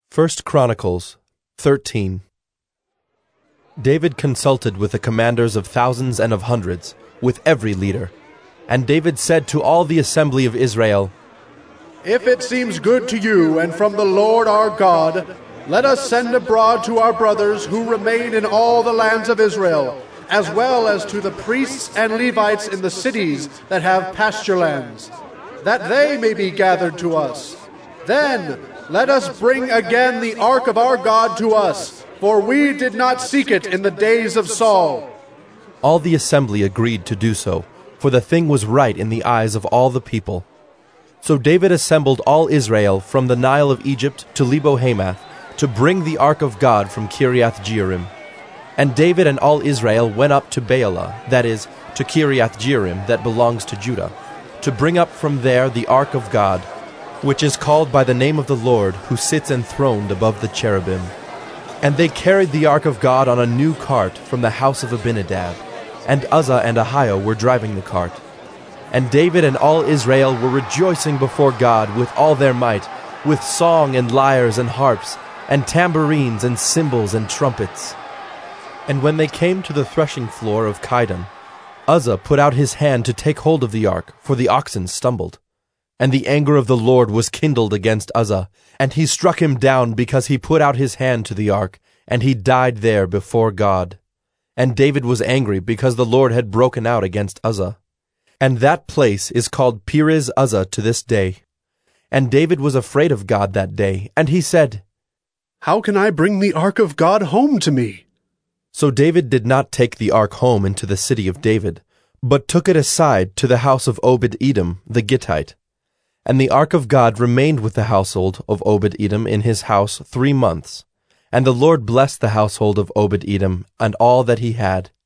1 Chronicles 13. David consulted with the commanders of thousands and of hundreds, with every leader. And David said to all the assembly of Israel, If it seems good to you and from the Lord our God, let us send abroad to our brothers who remain in all the lands of Israel, as well as to the priests and Levites in the cities that have pasture lands, that they may be gathered to us. Then let us bring again the ark of our God to us, for we did not seek it in the days of Saul. All the assembly agreed to do so, for the thing was right in the eyes of all the people. So David assembled all Israel from the Nile of Egypt to Lebo-Hamath, to bring the ark of God from Kiriath-Jearim. And David and all Israel went up to Baalah, that is, to Kiriath-Jearim that belongs to Judah, to bring up from there the ark of God, which is called by the name of the Lord, who sits enthroned above the cherubim. And they carried the ark of God on a new cart from the house of Abinadab, and Uzzah and Ahio were driving the cart. And David and all Israel were rejoicing before God with all their might, with song and lyres and harps, and tambourines and cymbals and trumpets. And when they came to the threshing floor of Chidon, Uzzah put out his hand to take hold of the ark, for the oxen stumbled. And the anger of the Lord was kindled against Uzzah, and he struck him down because he put out his hand to the ark, and he died there before God. And David was angry because the Lord had broken out against Uzzah. And that place is called Perez Uzzah to this day. And David was afraid of God that day, and he said, How can I bring the ark of God home to me? So David did not take the ark home into the city of David, but took it aside to the house of Obed-Edom the Gittite. And the ark of God remained with the household of Obed-Edom in his house 3 months. And the Lord blessed the household of Obed-Edom and all that he had.